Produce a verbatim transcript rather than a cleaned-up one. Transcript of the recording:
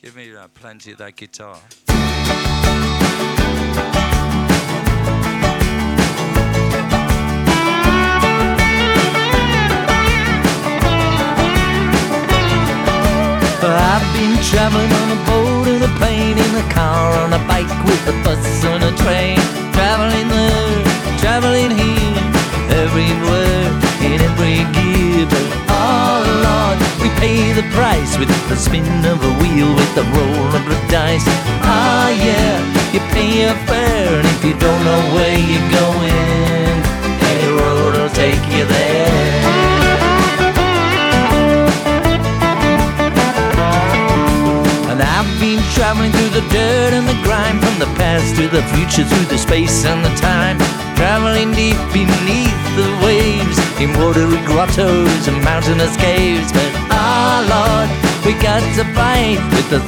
Give me uh, plenty of that guitar. I've been traveling on a boat, in a plane, in a car, on a bike, with a bus, on a train. Traveling there, traveling here, everywhere, in every gear. But oh Lord, we pay the price with the spin of a wheel, with the roll of the dice. Ah yeah, you pay your fare, and if you don't know where you're going, any road will take you there. And I've been traveling through the dirt and the grime, from the past to the future, through the space and the time. Traveling deep beneath the waves, in watery grottos and mountainous caves. But ah Lord, we got to fight with the